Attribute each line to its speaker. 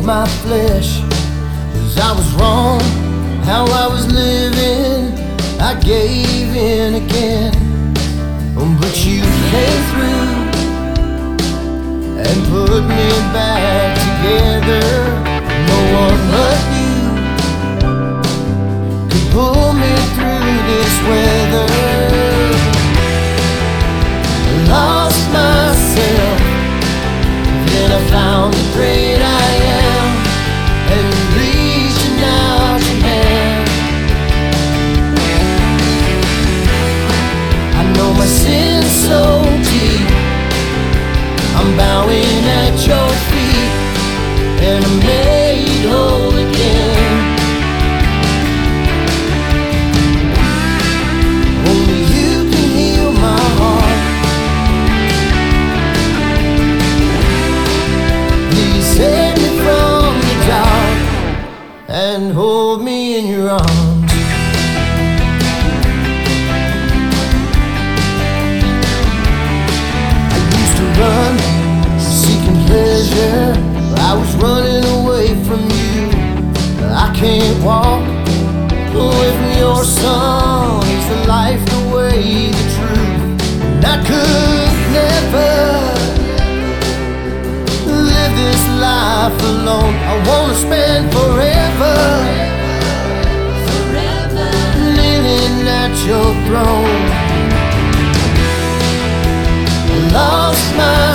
Speaker 1: my flesh, 'cause I was wrong how I was living. I gave in again, but you came through and put me back together. No one but you could pull me through this weather. I lost myself, then I found the great I am, and reaching out your hand. I know my sin's so deep, I'm bowing at your feet, and I'm made whole again. Only you can heal my heart. Please save me from the dark and hold me in your arms. I used to run, seeking pleasure. I was running away from you. I can't walk away from your song. It's the life, the way, the truth. And I could never live this life alone. I wanna spend forever kneeling at your throne. I lost my